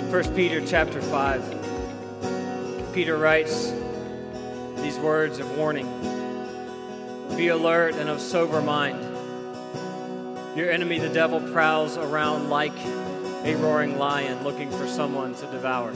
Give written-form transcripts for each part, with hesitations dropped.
1 Peter chapter 5. Peter writes these words of warning. Be alert and of sober mind. Your enemy, the devil, prowls around like a roaring lion looking for someone to devour.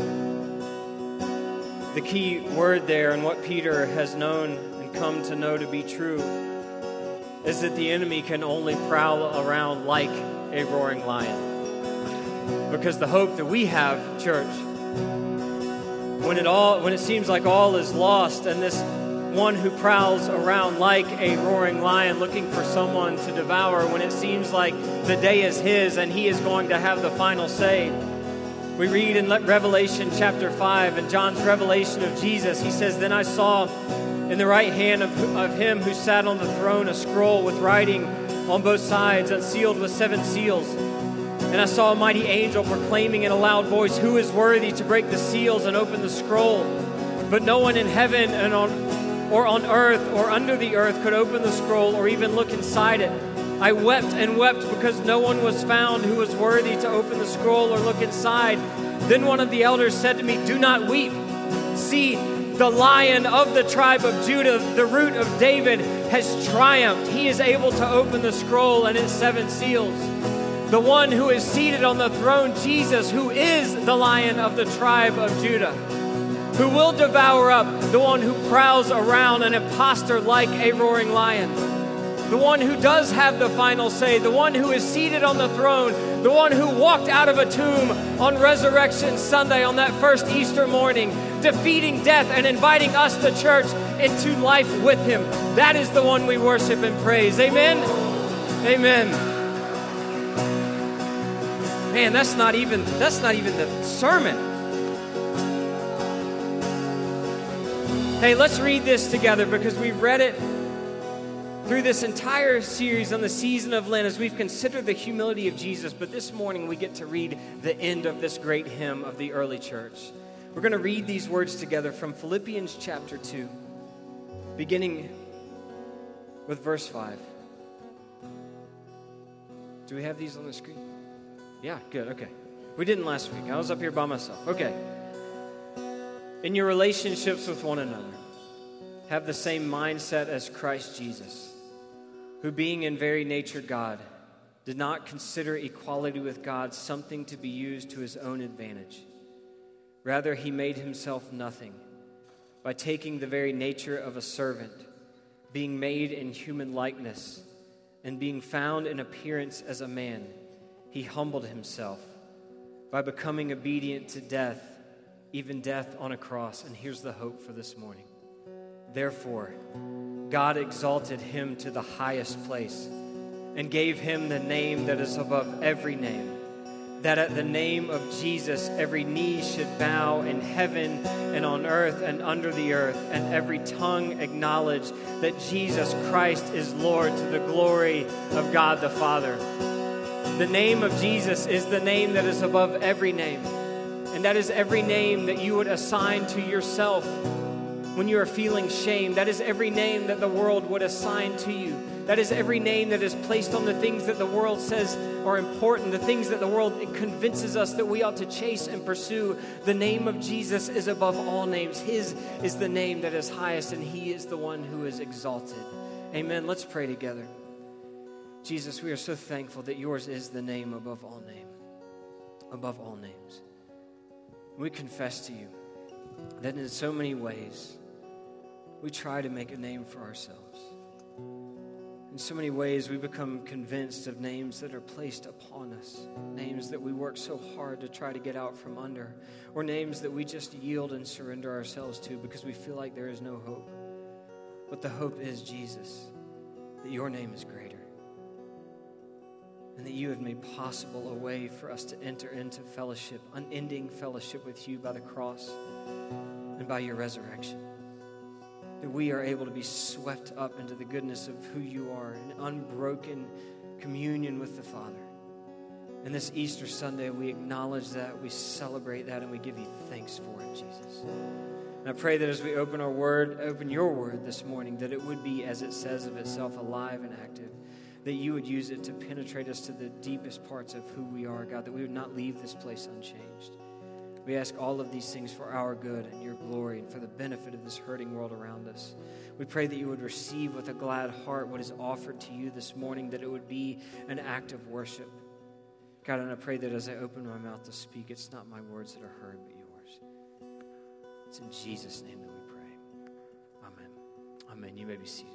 The key word there, and what Peter has known and come to know to be true, is that the enemy can only prowl around like a roaring lion. Because the hope that we have, church, when it seems like all is lost, and this one who prowls around like a roaring lion looking for someone to devour, when it seems like the day is his and he is going to have the final say. We read in Revelation chapter 5, and John's revelation of Jesus, he says, "Then I saw in the right hand of him who sat on the throne a scroll with writing on both sides and sealed with 7 seals. And I saw a mighty angel proclaiming in a loud voice, 'Who is worthy to break the seals and open the scroll?' But no one in heaven and on earth or under the earth could open the scroll or even look inside it. I wept and wept because no one was found who was worthy to open the scroll or look inside. Then one of the elders said to me, 'Do not weep. See, the Lion of the tribe of Judah, the Root of David, has triumphed. He is able to open the scroll and its 7 seals. The one who is seated on the throne, Jesus, who is the Lion of the tribe of Judah, who will devour up the one who prowls around an imposter like a roaring lion. The one who does have the final say, the one who is seated on the throne, the one who walked out of a tomb on Resurrection Sunday on that first Easter morning, defeating death and inviting us, the church, into life with him. That is the one we worship and praise. Amen? Amen. Man, that's not even the sermon. Hey, let's read this together because we've read it through this entire series on the season of Lent as we've considered the humility of Jesus. But this morning we get to read the end of this great hymn of the early church. We're going to read these words together from Philippians chapter 2, beginning with verse 5. Do we have these on the screen? Yeah, good, okay. We didn't last week. I was up here by myself. Okay. In your relationships with one another, have the same mindset as Christ Jesus, who being in very nature God, did not consider equality with God something to be used to his own advantage. Rather, he made himself nothing by taking the very nature of a servant, being made in human likeness, and being found in appearance as a man. He humbled himself by becoming obedient to death, even death on a cross. And here's the hope for this morning. Therefore, God exalted him to the highest place and gave him the name that is above every name, that at the name of Jesus every knee should bow in heaven and on earth and under the earth, and every tongue acknowledge that Jesus Christ is Lord, to the glory of God the Father. The name of Jesus is the name that is above every name. And that is every name that you would assign to yourself when you are feeling shame. That is every name that the world would assign to you. That is every name that is placed on the things that the world says are important, the things that the world convinces us that we ought to chase and pursue. The name of Jesus is above all names. His is the name that is highest, and he is the one who is exalted. Amen. Let's pray together. Jesus, we are so thankful that yours is the name above all names. We confess to you that in so many ways we try to make a name for ourselves. In so many ways we become convinced of names that are placed upon us, names that we work so hard to try to get out from under, or names that we just yield and surrender ourselves to because we feel like there is no hope. But the hope is, Jesus, that your name is greater, and that you have made possible a way for us to enter into fellowship, unending fellowship with you by the cross and by your resurrection. That we are able to be swept up into the goodness of who you are, in unbroken communion with the Father. And this Easter Sunday, we acknowledge that, we celebrate that, and we give you thanks for it, Jesus. And I pray that as we open your word this morning, that it would be, as it says of itself, alive and active. That you would use it to penetrate us to the deepest parts of who we are, God, that we would not leave this place unchanged. We ask all of these things for our good and your glory and for the benefit of this hurting world around us. We pray that you would receive with a glad heart what is offered to you this morning, that it would be an act of worship. God, and I pray that as I open my mouth to speak, it's not my words that are heard, but yours. It's in Jesus' name that we pray. Amen. Amen. You may be seated.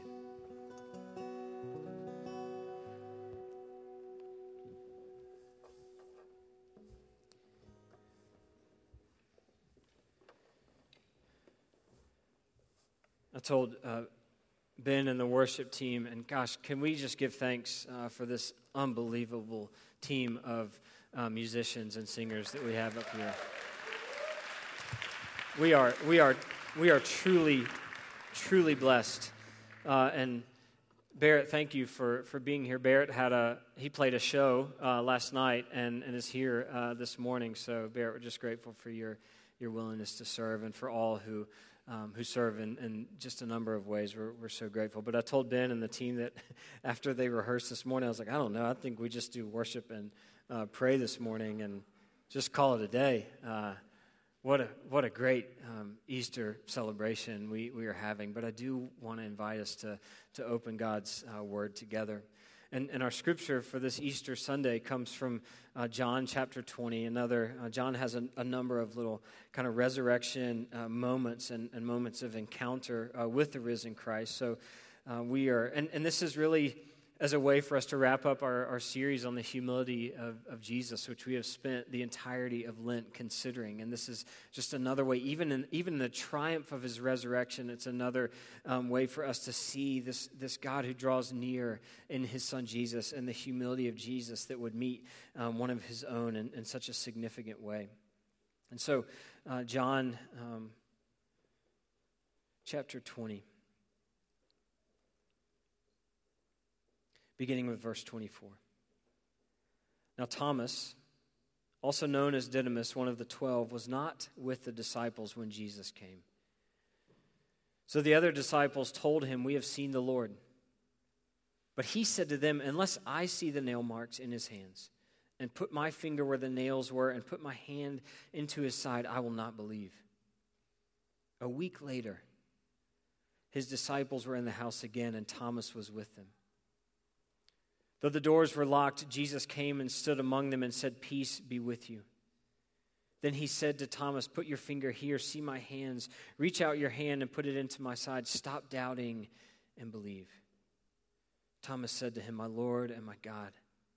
I told Ben and the worship team, and gosh, can we just give thanks for this unbelievable team of musicians and singers that we have up here. We are truly blessed. And Barrett, thank you for being here. Barrett he played a show last night and is here this morning. So Barrett, we're just grateful for your willingness to serve, and for all who serve in just a number of ways. We're so grateful. But I told Ben and the team that after they rehearsed this morning, I was like, I don't know, I think we just do worship and pray this morning and just call it a day. What a great Easter celebration we are having. But I do want to invite us to open God's Word together. And our scripture for this Easter Sunday comes from John chapter 20. John has a number of little kind of resurrection moments and moments of encounter with the risen Christ. So we are, and this is really as a way for us to wrap up our series on the humility of Jesus, which we have spent the entirety of Lent considering. And this is just another way, even in the triumph of his resurrection, it's another way for us to see this God who draws near in his son Jesus, and the humility of Jesus that would meet one of his own in such a significant way. And so John chapter 20. Beginning with verse 24. Now Thomas, also known as Didymus, one of the 12, was not with the disciples when Jesus came. So the other disciples told him, "We have seen the Lord." But he said to them, "Unless I see the nail marks in his hands, and put my finger where the nails were, and put my hand into his side, I will not believe." A week later, his disciples were in the house again, and Thomas was with them. Though the doors were locked, Jesus came and stood among them and said, "Peace be with you." Then he said to Thomas, "Put your finger here, see my hands. Reach out your hand and put it into my side. Stop doubting and believe." Thomas said to him, "My Lord and my God."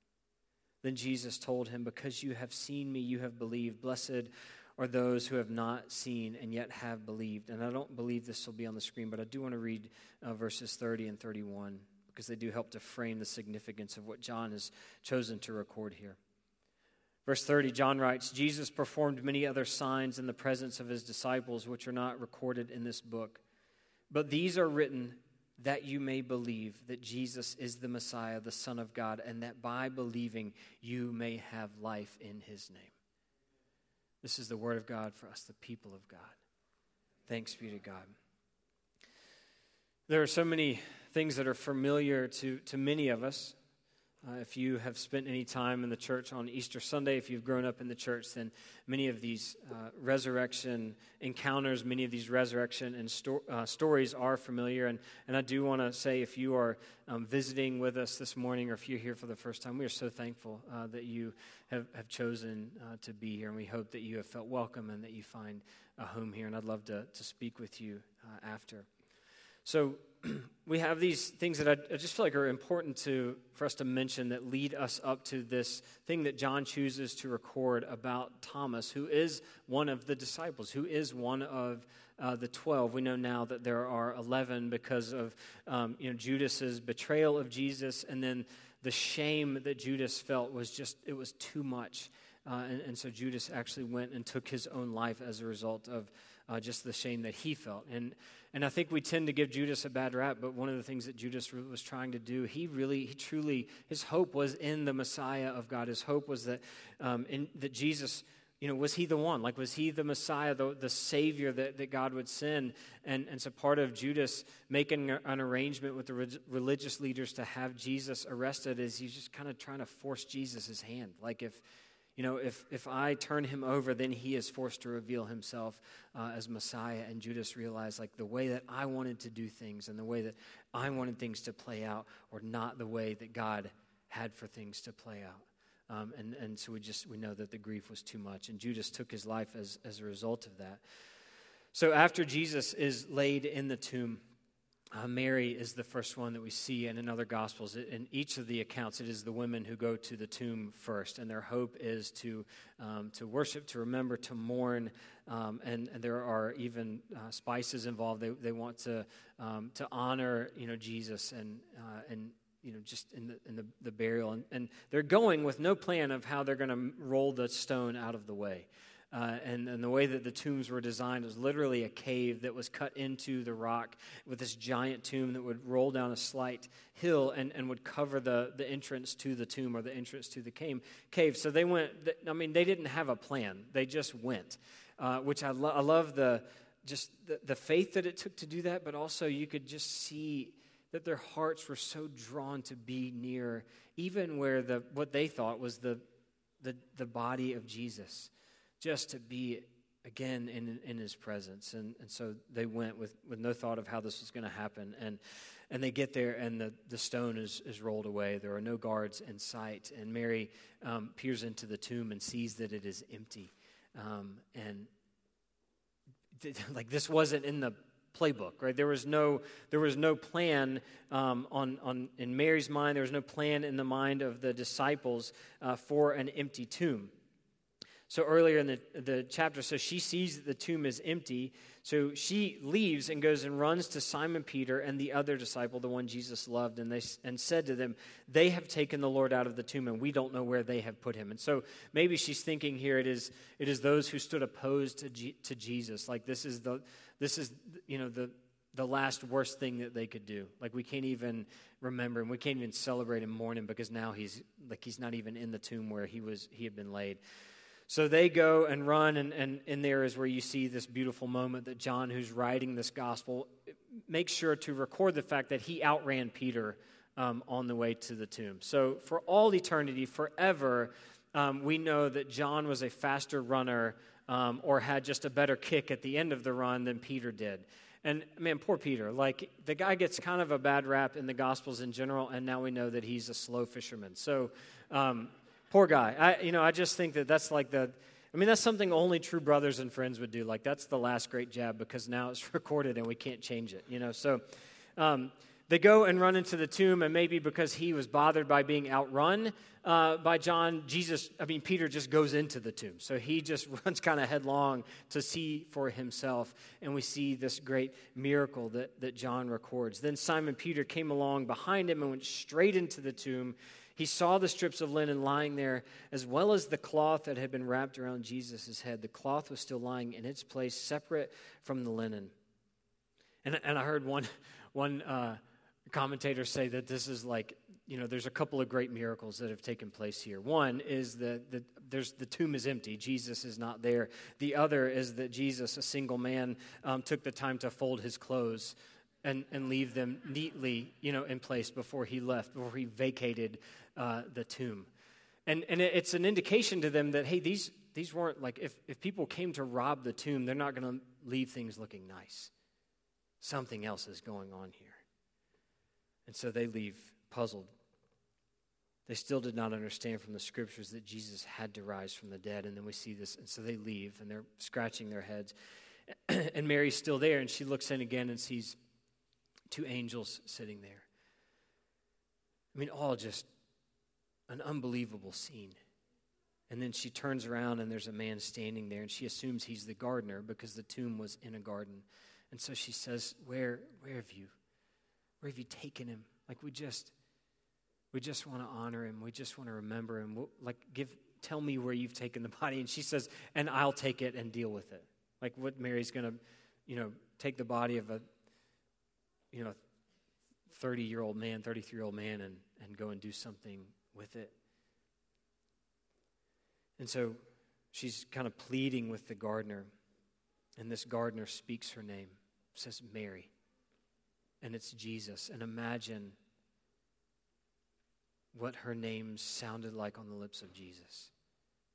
Then Jesus told him, "Because you have seen me, you have believed. Blessed are those who have not seen and yet have believed." And I don't believe this will be on the screen, but I do want to read verses 30 and 31. Because they do help to frame the significance of what John has chosen to record here. Verse 30, John writes, "Jesus performed many other signs in the presence of his disciples, which are not recorded in this book. But these are written that you may believe that Jesus is the Messiah, the Son of God, and that by believing you may have life in his name." This is the word of God for us, the people of God. Thanks be to God. There are so many things that are familiar to many of us. If you have spent any time in the church on Easter Sunday, if you've grown up in the church, then many of these resurrection encounters, many of these resurrection and stories are familiar. And I do want to say, if you are visiting with us this morning, or if you're here for the first time, we are so thankful that you have chosen to be here. And we hope that you have felt welcome and that you find a home here. And I'd love to speak with you after. So we have these things that I just feel like are important for us to mention that lead us up to this thing that John chooses to record about Thomas, who is one of the disciples, who is one of the 12. We know now that there are 11 because of Judas's betrayal of Jesus, and then the shame that Judas felt it was too much. And so Judas actually went and took his own life as a result of just the shame that he felt. And I think we tend to give Judas a bad rap, but one of the things that Judas was trying to do, he truly, his hope was in the Messiah of God. His hope was that that Jesus, was he the one? Like, was he the Messiah, the Savior that God would send? And so part of Judas making an arrangement with the religious leaders to have Jesus arrested is he's just kind of trying to force Jesus' hand. Like, if if I turn him over, then he is forced to reveal himself as Messiah. And Judas realized, like, the way that I wanted to do things and the way that I wanted things to play out were not the way that God had for things to play out. And so we know that the grief was too much. And Judas took his life as a result of that. So after Jesus is laid in the tomb, Mary is the first one that we see, and in other Gospels, in each of the accounts, it is the women who go to the tomb first, and their hope is to worship, to remember, to mourn, and there are even spices involved. They want to honor, Jesus, and just in the burial, and they're going with no plan of how they're going to roll the stone out of the way. And the way that the tombs were designed was literally a cave that was cut into the rock with this giant tomb that would roll down a slight hill and would cover the entrance to the tomb or the entrance to the cave. So they went, they didn't have a plan. They just went, which I love the faith that it took to do that, but also you could just see that their hearts were so drawn to be near, even where what they thought was the body of Jesus, just to be again in his presence. And so they went with no thought of how this was going to happen. And they get there, and the stone is rolled away. There are no guards in sight. And Mary peers into the tomb and sees that it is empty. This wasn't in the playbook, right? There was no plan in Mary's mind. There was no plan in the mind of the disciples for an empty tomb. So earlier in the chapter, so she sees that the tomb is empty. So she leaves and goes and runs to Simon Peter and the other disciple, the one Jesus loved, and said to them, "They have taken the Lord out of the tomb, and we don't know where they have put him." And so maybe she's thinking here it is those who stood opposed to Jesus. Like this is the last worst thing that they could do. Like we can't even remember him, we can't even celebrate and mourn him because now he's not even in the tomb where he had been laid. So they go and run, and in there is where you see this beautiful moment that John, who's writing this gospel, makes sure to record the fact that he outran Peter on the way to the tomb. So for all eternity, forever, we know that John was a faster runner or had just a better kick at the end of the run than Peter did. And man, poor Peter, like the guy gets kind of a bad rap in the Gospels in general, and now we know that he's a slow fisherman. So poor guy. I just think that's like that's something only true brothers and friends would do. Like that's the last great jab because now it's recorded and we can't change it. So they go and run into the tomb, and maybe because he was bothered by being outrun by John, Peter just goes into the tomb. So he just runs kind of headlong to see for himself, and we see this great miracle that John records. Then Simon Peter came along behind him and went straight into the tomb. He saw the strips of linen lying there, as well as the cloth that had been wrapped around Jesus' head. The cloth was still lying in its place, separate from the linen. And I heard one commentator say that this is like, there's a couple of great miracles that have taken place here. One is that the tomb is empty. Jesus is not there. The other is that Jesus, a single man, took the time to fold his clothes and leave them neatly, in place before he left, before he vacated the tomb. And it's an indication to them that, hey, these weren't like, if people came to rob the tomb, they're not going to leave things looking nice. Something else is going on here. And so they leave puzzled. They still did not understand from the scriptures that Jesus had to rise from the dead. And then we see this, and so they leave, and they're scratching their heads. And Mary's still there, and she looks in again and sees two angels sitting there. All just an unbelievable scene. And then she turns around, and there's a man standing there, and she assumes he's the gardener because the tomb was in a garden. And so she says, where have you taken him? Like we just want to honor him. We just want to remember him. Tell me where you've taken the body. And she says, and I'll take it and deal with it. Like what Mary's going to, take the body of a 30-year-old man, 33-year-old man and go and do something with it. And so she's kind of pleading with the gardener, and this gardener speaks her name, says Mary, and it's Jesus. And imagine what her name sounded like on the lips of Jesus.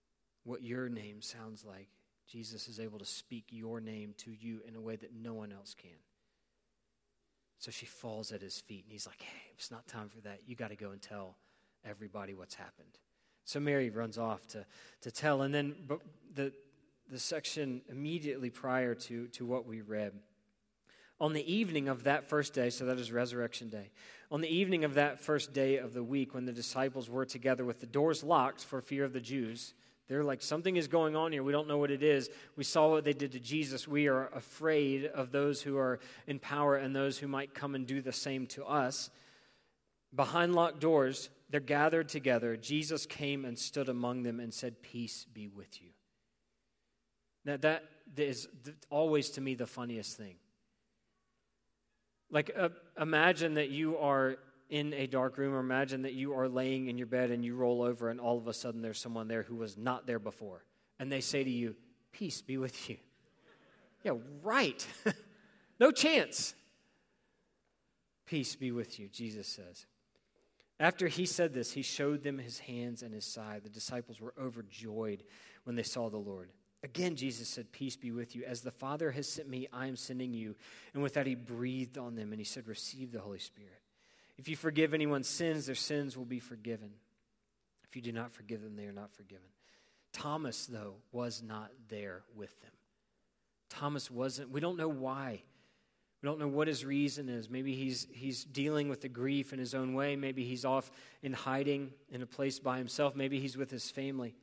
what your name sounds like. Jesus is able to speak your name to you in a way that no one else can. So she falls at his feet, and he's like, hey, it's not time for that. You got to go and tell everybody what's happened. So Mary runs off to tell, and then the section immediately prior to what we read. On the evening of that first day, so that is Resurrection Day, on the evening of that first day of the week, when the disciples were together with the doors locked for fear of the Jews, they're like, something is going on here. We don't know what it is. We saw what they did to Jesus. We are afraid of those who are in power and those who might come and do the same to us. Behind locked doors, they're gathered together. Jesus came and stood among them and said, peace be with you. Now that is always to me the funniest thing. Like, imagine that you are in a dark room, or imagine that you are laying in your bed and you roll over and all of a sudden there's someone there who was not there before. And they say to you, peace be with you. Yeah, right. No chance. Peace be with you, Jesus says. After he said this, he showed them his hands and his side. The disciples were overjoyed when they saw the Lord. Again, Jesus said, peace be with you. As the Father has sent me, I am sending you. And with that, he breathed on them, and he said, receive the Holy Spirit. If you forgive anyone's sins, their sins will be forgiven. If you do not forgive them, they are not forgiven. Thomas, though, was not there with them. Thomas wasn't. We don't know why. We don't know what his reason is. Maybe he's dealing with the grief in his own way. Maybe he's off in hiding in a place by himself. Maybe he's with his family.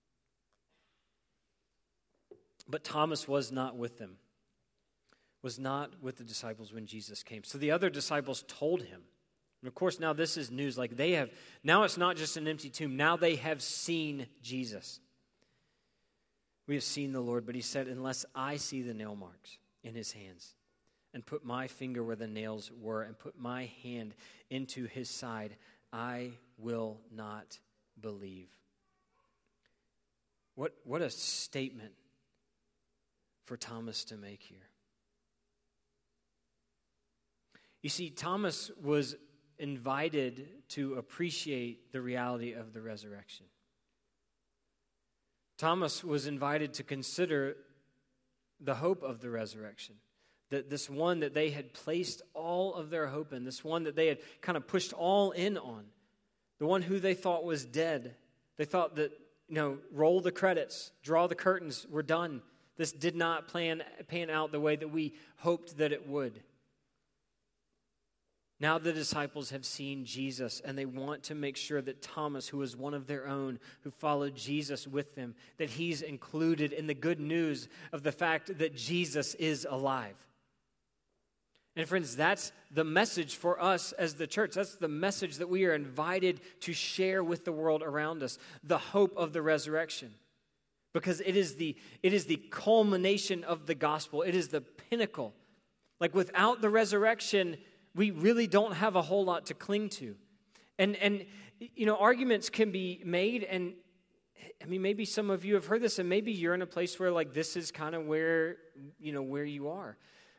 But Thomas was not with them, was not with the disciples when Jesus came. So the other disciples told him. And of course, now this is news. Like now it's not just an empty tomb. Now they have seen Jesus. We have seen the Lord, but he said, unless I see the nail marks in his hands and put my finger where the nails were and put my hand into his side, I will not believe. What a statement for Thomas to make here. You see, Thomas was invited to appreciate the reality of the resurrection. Thomas was invited to consider the hope of the resurrection. That this one that they had placed all of their hope in, this one that they had kind of pushed all in on, the one who they thought was dead. They thought that, roll the credits, draw the curtains, we're done. This did not pan out the way that we hoped that it would. Now the disciples have seen Jesus, and they want to make sure that Thomas, who was one of their own, who followed Jesus with them, that he's included in the good news of the fact that Jesus is alive. And friends, that's the message for us as the church. That's the message that we are invited to share with the world around us, the hope of the resurrection. Because it is the culmination of the gospel. It is the pinnacle. Like, without the resurrection, we really don't have a whole lot to cling to. And arguments can be made, and maybe some of you have heard this, and maybe you're in a place where like this is kind of where you are.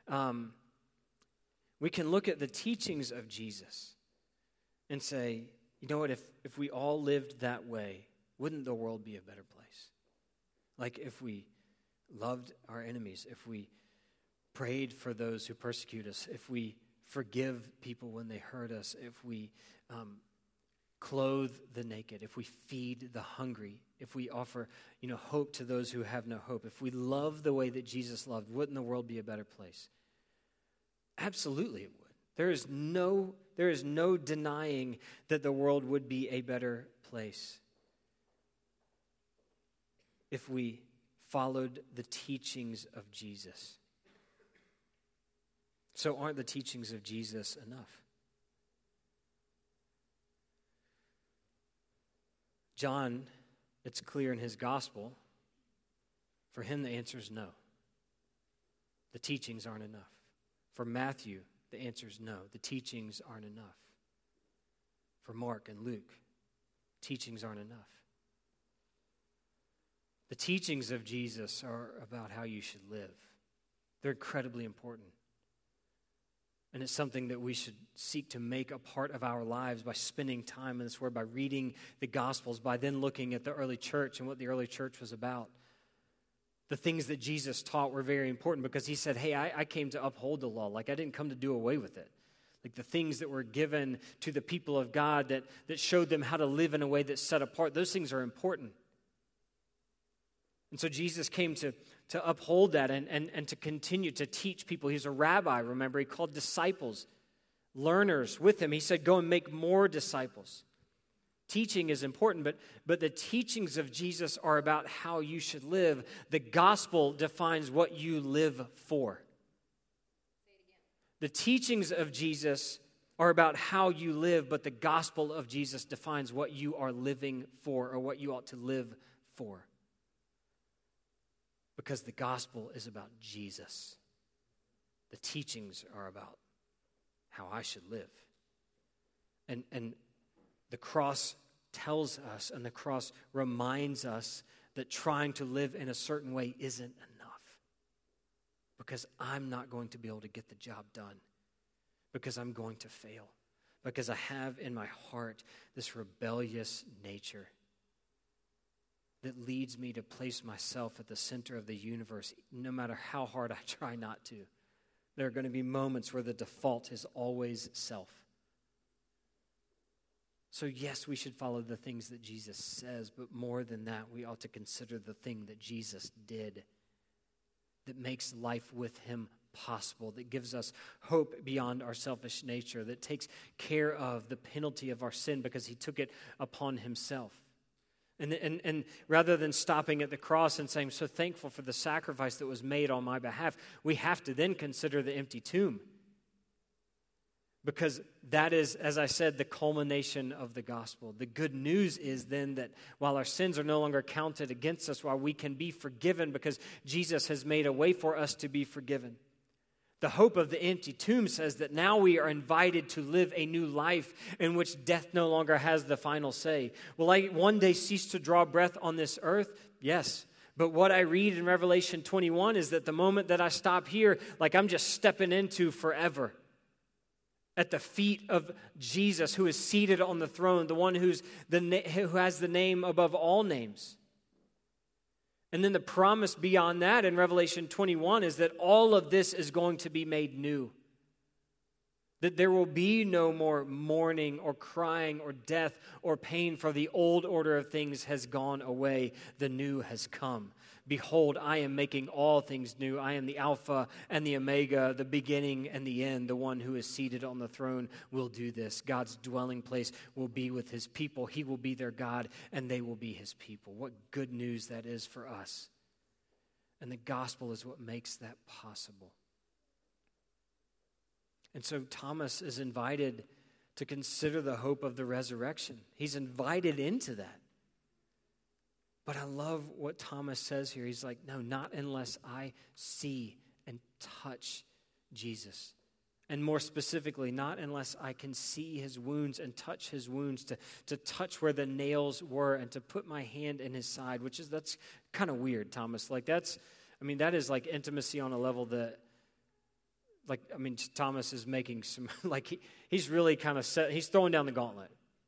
We can look at the teachings of Jesus and say, you know what, if we all lived that way, wouldn't the world be a better place? Like if we loved our enemies, if we prayed for those who persecute us, if we forgive people when they hurt us, if we clothe the naked, if we feed the hungry, if we offer hope to those who have no hope, if we love the way that Jesus loved, wouldn't the world be a better place? Absolutely it would. There is no denying that the world would be a better place if we followed the teachings of Jesus. So aren't the teachings of Jesus enough? John, it's clear in his gospel, for him the answer is no. The teachings aren't enough. For Matthew, the answer is no. The teachings aren't enough. For Mark and Luke, teachings aren't enough. The teachings of Jesus are about how you should live. They're incredibly important. And it's something that we should seek to make a part of our lives by spending time in this Word, by reading the Gospels, by then looking at the early church and what the early church was about. The things that Jesus taught were very important because he said, hey, I came to uphold the law. Like, I didn't come to do away with it. Like, the things that were given to the people of God that showed them how to live in a way that's set apart, those things are important. And so Jesus came to uphold that and to continue to teach people. He's a rabbi, remember. He called disciples, learners with him. He said, go and make more disciples. Teaching is important, but the teachings of Jesus are about how you should live. The gospel defines what you live for. The teachings of Jesus are about how you live, but the gospel of Jesus defines what you are living for or what you ought to live for. Because the gospel is about Jesus. The teachings are about how I should live. And the cross tells us and the cross reminds us that trying to live in a certain way isn't enough. Because I'm not going to be able to get the job done. Because I'm going to fail. Because I have in my heart this rebellious nature that leads me to place myself at the center of the universe, no matter how hard I try not to. There are going to be moments where the default is always self. So yes, we should follow the things that Jesus says, but more than that, we ought to consider the thing that Jesus did that makes life with him possible, that gives us hope beyond our selfish nature, that takes care of the penalty of our sin because he took it upon himself. And rather than stopping at the cross and saying, so thankful for the sacrifice that was made on my behalf, we have to then consider the empty tomb. Because that is, as I said, the culmination of the gospel. The good news is then that while our sins are no longer counted against us, while we can be forgiven because Jesus has made a way for us to be forgiven, the hope of the empty tomb says that now we are invited to live a new life in which death no longer has the final say. Will I one day cease to draw breath on this earth? Yes. But what I read in Revelation 21 is that the moment that I stop here, like I'm just stepping into forever. At the feet of Jesus, who is seated on the throne, the one who has the name above all names. And then the promise beyond that in Revelation 21 is that all of this is going to be made new. That there will be no more mourning or crying or death or pain, for the old order of things has gone away. The new has come. Behold, I am making all things new. I am the Alpha and the Omega, the beginning and the end. The one who is seated on the throne will do this. God's dwelling place will be with his people. He will be their God, and they will be his people. What good news that is for us. And the gospel is what makes that possible. And so Thomas is invited to consider the hope of the resurrection. He's invited into that. But I love what Thomas says here. He's like, no, not unless I see and touch Jesus. And more specifically, not unless I can see his wounds and touch his wounds, to touch where the nails were and to put my hand in his side, that's kind of weird, Thomas. Like that is like intimacy on a level that, Thomas is making some, he's really kind of he's throwing down the gauntlet.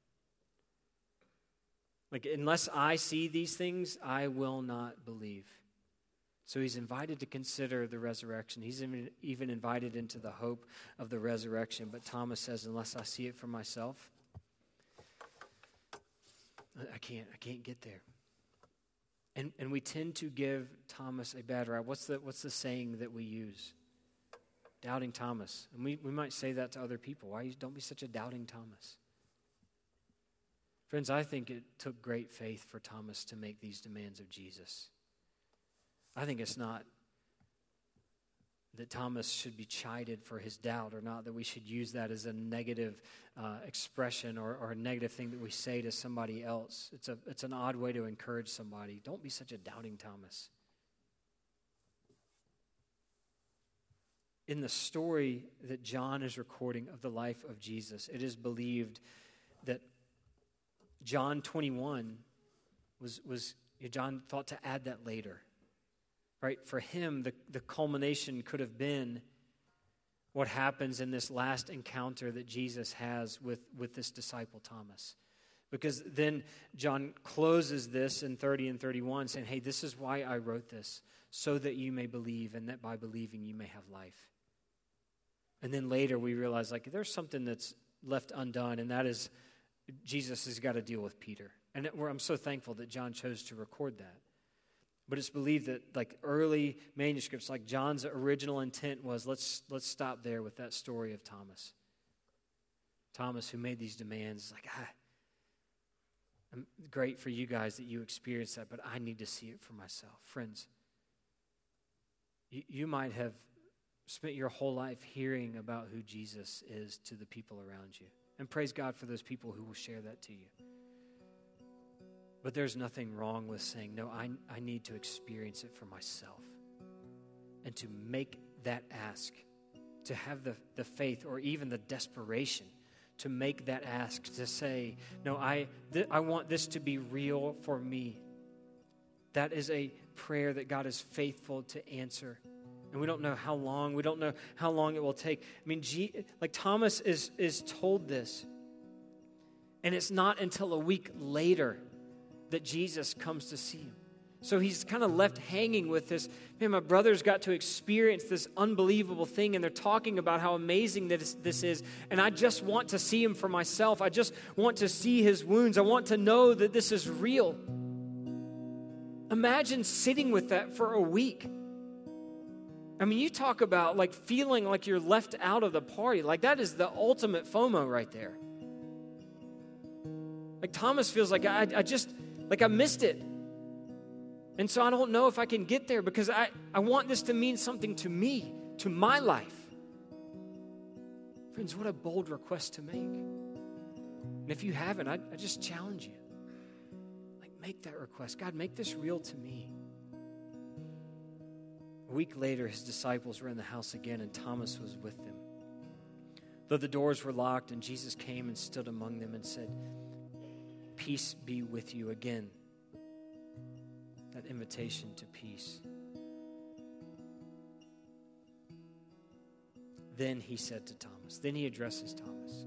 Unless I see these things, I will not believe. So he's invited to consider the resurrection. He's even invited into the hope of the resurrection. But Thomas says, unless I see it for myself, I can't get there. And we tend to give Thomas a bad rap. What's the saying that we use? Doubting Thomas. And we might say that to other people. Don't be such a doubting Thomas. Friends, I think it took great faith for Thomas to make these demands of Jesus. I think it's not that Thomas should be chided for his doubt, or not that we should use that as a negative expression or a negative thing that we say to somebody else. It's an odd way to encourage somebody. Don't be such a doubting Thomas. In the story that John is recording of the life of Jesus, it is believed that John 21 was John thought to add that later. Right? For him, the culmination could have been what happens in this last encounter that Jesus has with this disciple Thomas. Because then John closes this in 30 and 31 saying, hey, this is why I wrote this, so that you may believe, and that by believing you may have life. And then later we realize there's something that's left undone, and that is Jesus has got to deal with Peter. And I'm so thankful that John chose to record that. But it's believed that early manuscripts, John's original intent was, let's stop there with that story of Thomas. Thomas who made these demands, I'm great for you guys that you experienced that, but I need to see it for myself. Friends, you might have spent your whole life hearing about who Jesus is to the people around you. And praise God for those people who will share that to you. But there's nothing wrong with saying, no, I need to experience it for myself. And to make that ask, to have the faith or even the desperation to make that ask, to say, no, I want this to be real for me. That is a prayer that God is faithful to answer. And we don't know how long. We don't know how long it will take. I mean, Thomas is told this. And it's not until a week later that Jesus comes to see him. So he's kind of left hanging with this, man, my brothers got to experience this unbelievable thing, and they're talking about how amazing this is, and I just want to see him for myself. I just want to see his wounds. I want to know that this is real. Imagine sitting with that for a week. I mean, you talk about feeling like you're left out of the party. That is the ultimate FOMO right there. Thomas feels like I missed it. And so I don't know if I can get there because I want this to mean something to me, to my life. Friends, what a bold request to make. And if you haven't, I just challenge you. Make that request. God, make this real to me. A week later, his disciples were in the house again, and Thomas was with them. Though the doors were locked, and Jesus came and stood among them and said, peace be with you again. That invitation to peace. Then he said to Thomas, then he addresses Thomas.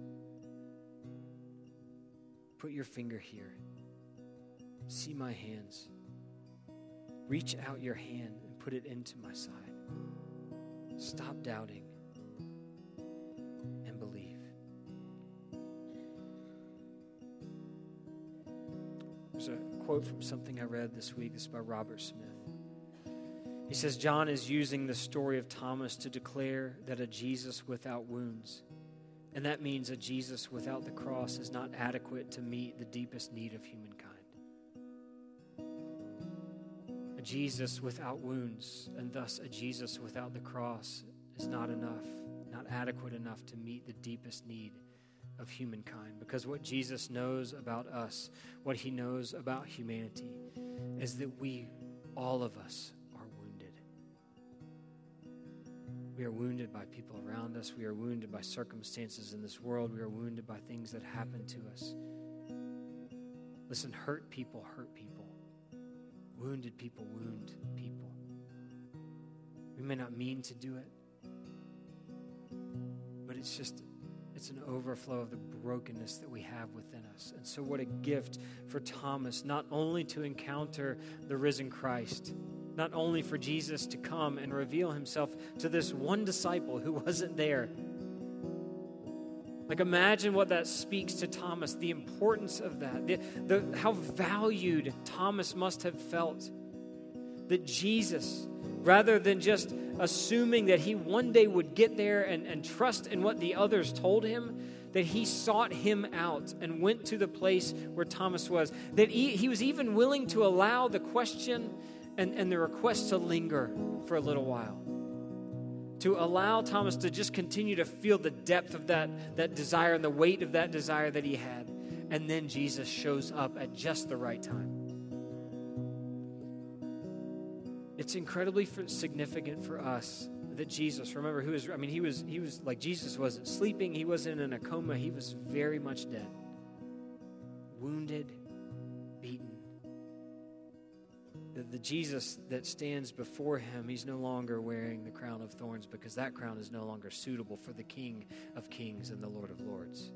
Put your finger here. See my hands. Reach out your hand and put it into my side. Stop doubting and believe. There's a quote from something I read this week. This is by Robert Smith. He says, John is using the story of Thomas to declare that a Jesus without wounds, and that means a Jesus without the cross, is not adequate to meet the deepest need of humankind. A Jesus without wounds, and thus a Jesus without the cross, is not enough, not adequate enough to meet the deepest need of humankind. Because what Jesus knows about us, what he knows about humanity, is that we, all of us, are wounded. We are wounded by people around us. We are wounded by circumstances in this world. We are wounded by things that happen to us. Listen, hurt people hurt people. Wounded people wound people. We may not mean to do it, but it's an overflow of the brokenness that we have within us. And so what a gift for Thomas, not only to encounter the risen Christ, not only for Jesus to come and reveal himself to this one disciple who wasn't there. Imagine what that speaks to Thomas, the importance of that, how valued Thomas must have felt. That Jesus, rather than just assuming that he one day would get there and trust in what the others told him, that he sought him out and went to the place where Thomas was. That he was even willing to allow the question and the request to linger for a little while. To allow Thomas to just continue to feel the depth of that desire and the weight of that desire that he had. And then Jesus shows up at just the right time. It's incredibly significant for us that Jesus, remember, he was like Jesus wasn't sleeping. He wasn't in a coma. He was very much dead. Wounded, beaten. the Jesus that stands before him, he's no longer wearing the crown of thorns because that crown is no longer suitable for the King of Kings and the Lord of Lords.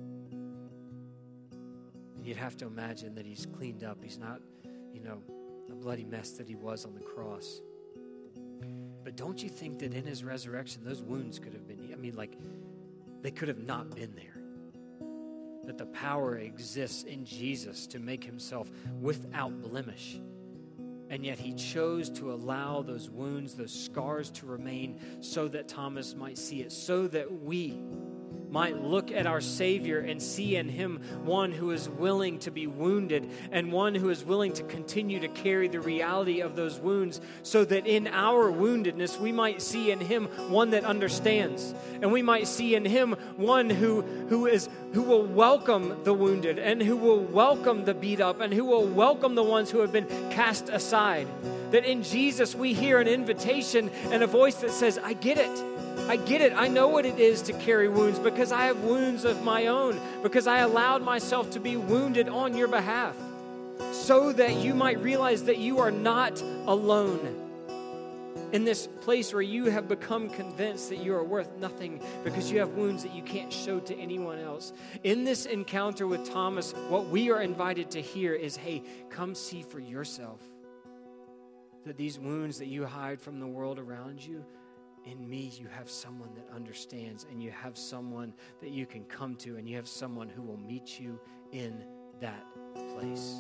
You'd have to imagine that he's cleaned up. He's not, a bloody mess that he was on the cross. But don't you think that in his resurrection, those wounds could have been, they could have not been there. That the power exists in Jesus to make himself without blemish. And yet he chose to allow those wounds, those scars to remain so that Thomas might see it, so that we might look at our Savior and see in him one who is willing to be wounded and one who is willing to continue to carry the reality of those wounds, so that in our woundedness we might see in him one that understands, and we might see in him one who will welcome the wounded and who will welcome the beat up and who will welcome the ones who have been cast aside. That in Jesus we hear an invitation and a voice that says, I get it. I get it. I know what it is to carry wounds because I have wounds of my own, because I allowed myself to be wounded on your behalf, so that you might realize that you are not alone in this place where you have become convinced that you are worth nothing because you have wounds that you can't show to anyone else. In this encounter with Thomas, what we are invited to hear is, hey, come see for yourself that these wounds that you hide from the world around you, in me, you have someone that understands, and you have someone that you can come to, and you have someone who will meet you in that place.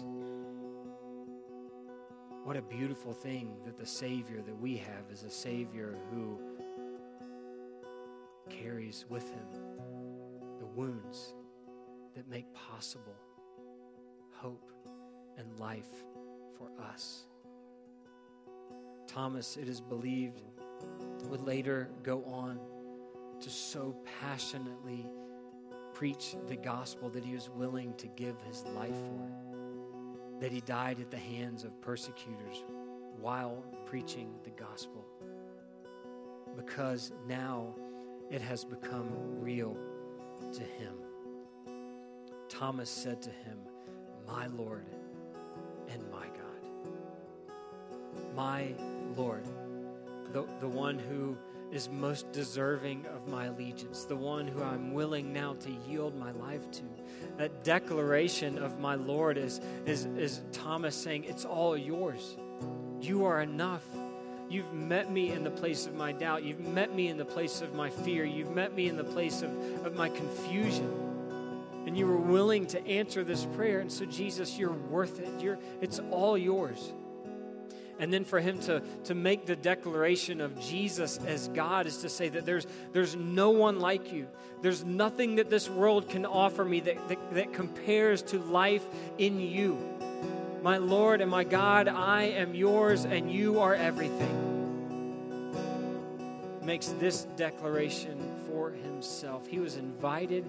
What a beautiful thing that the Savior that we have is a Savior who carries with him the wounds that make possible hope and life for us. Thomas, it is believed, would later go on to so passionately preach the gospel that he was willing to give his life for it, that he died at the hands of persecutors while preaching the gospel, because now it has become real to him. Thomas said to him, my Lord and my God. My Lord, the one who is most deserving of my allegiance, the one who I'm willing now to yield my life to. That declaration of my Lord is Thomas saying, it's all yours. You are enough. You've met me in the place of my doubt. You've met me in the place of my fear. You've met me in the place of my confusion. And you were willing to answer this prayer. And so, Jesus, you're worth it. It's all yours. And then for him to make the declaration of Jesus as God is to say that there's no one like you. There's nothing that this world can offer me that compares to life in you. My Lord and my God, I am yours and you are everything. Makes this declaration for himself. He was invited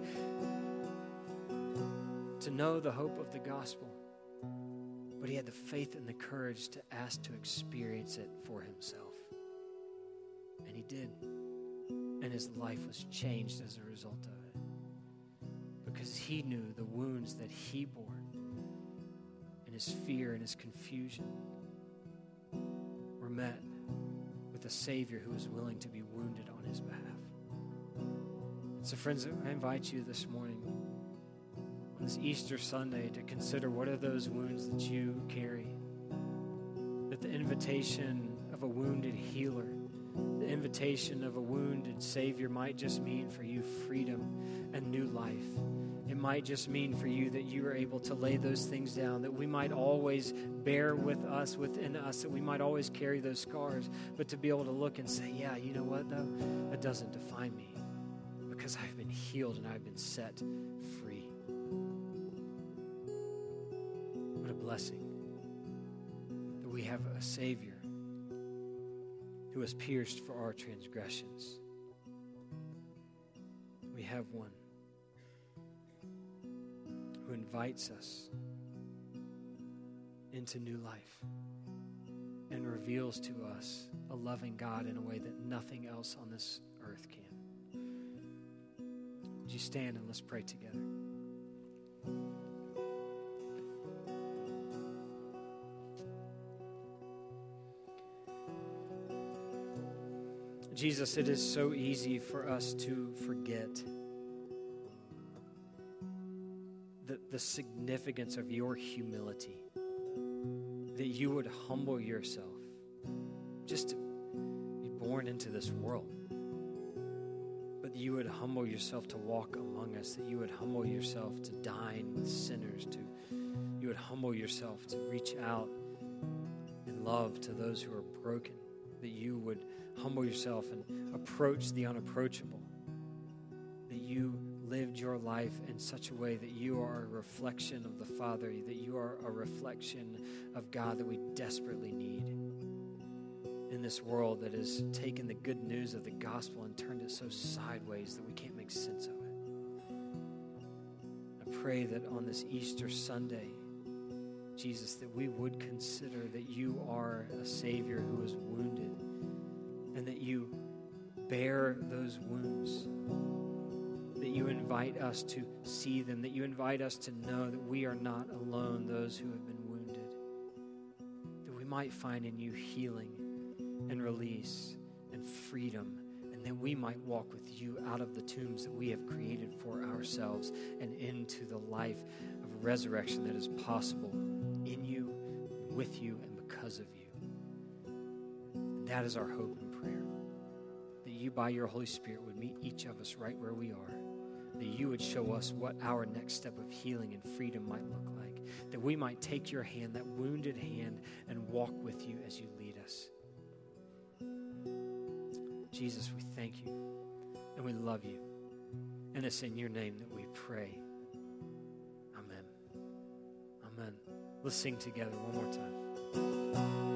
to know the hope of the gospel. But he had the faith and the courage to ask to experience it for himself. And he did. And his life was changed as a result of it. Because he knew the wounds that he bore, and his fear and his confusion were met with a Savior who was willing to be wounded on his behalf. So friends, I invite you this morning, on this Easter Sunday, to consider what are those wounds that you carry. That the invitation of a wounded healer, the invitation of a wounded Savior might just mean for you freedom and new life. It might just mean for you that you are able to lay those things down, that we might always bear with us, within us, that we might always carry those scars, but to be able to look and say, yeah, you know what though? That doesn't define me, because I've been healed and I've been set free. What a blessing that we have a Savior who was pierced for our transgressions. We have one who invites us into new life and reveals to us a loving God in a way that nothing else on this earth can. Would you stand and let's pray together? Jesus, it is so easy for us to forget the significance of your humility, that you would humble yourself just to be born into this world, but that you would humble yourself to walk among us, that you would humble yourself to dine with sinners, you would humble yourself to reach out in love to those who are broken, that you would humble yourself and approach the unapproachable, that you lived your life in such a way that you are a reflection of the Father, that you are a reflection of God that we desperately need in this world that has taken the good news of the gospel and turned it so sideways that we can't make sense of it. I pray that on this Easter Sunday, Jesus, that we would consider that you are a Savior who was wounded and that you bear those wounds, that you invite us to see them, that you invite us to know that we are not alone, those who have been wounded, that we might find in you healing and release and freedom, and that we might walk with you out of the tombs that we have created for ourselves and into the life of resurrection that is possible in you, with you, and because of you. And that is our hope and prayer, that you by your Holy Spirit would meet each of us right where we are, that you would show us what our next step of healing and freedom might look like, that we might take your hand, that wounded hand, and walk with you as you lead us. Jesus, we thank you and we love you. And it's in your name that we pray. Amen. Amen. Let's sing together one more time.